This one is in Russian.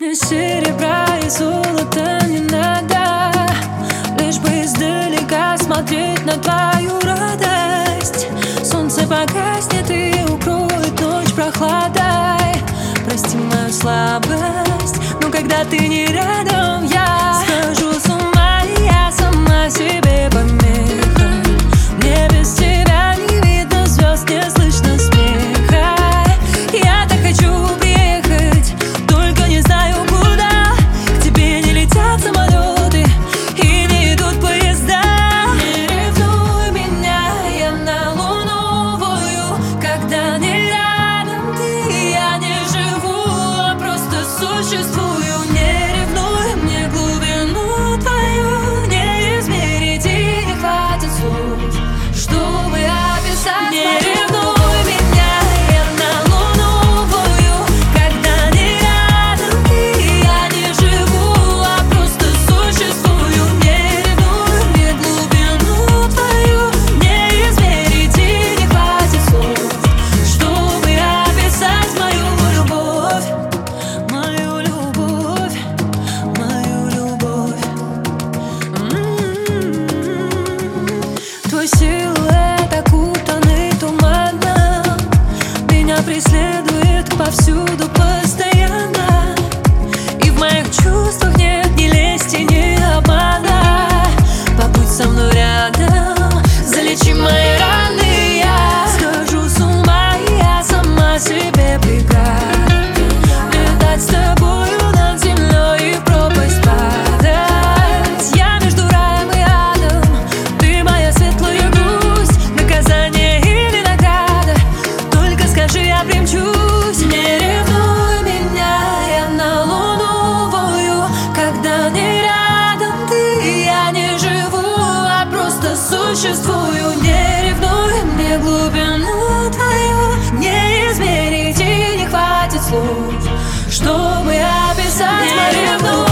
Ни серебра и золота не надо, лишь бы издалека смотреть на твою радость. Солнце погаснет и укроет ночь прохладой. Прости мою слабость, но когда ты не рядом, я схожу с ума, и я сама себе помеха. Мне без тебя не видно звезд, не слышно смеха. Я так хочу приехать, только не знаю куда. К тебе не летят самолеты и не идут поезда. Не ревнуй меня, я на луну вою, когда не рядом ты. Я не живу, а просто существую. Не ревнуй, мне глубину твою не измерить, и не хватит слов, чтобы описать. Не ревнуй меня, я на луну вою, когда не рядом ты. Я не живу, а просто существую. Не ревнуй, мне глубину твою не измерить, и не хватит слов, чтобы описать мою любовь, мою любовь, мою любовь. Твой силуэт окутанный туманом меня преследует повсюду постоянно. И в моих чувствах нет ни лести, ни обмана. Побудь со мной рядом, залечи мои раны. Я схожу с ума, и я сама себе преграда. Летать с тобою над землей и в пропасть падать. Я между раем и адом, ты моя светлая грусть. Наказание или награда, только скажи, я примчусь. Не ревнуй меня, я на луну вою, когда не рядом ты. Я не живу, а просто существую. Не ревнуй, мне глубину твою не измерить, и не хватит слов, чтобы описать мою любовь.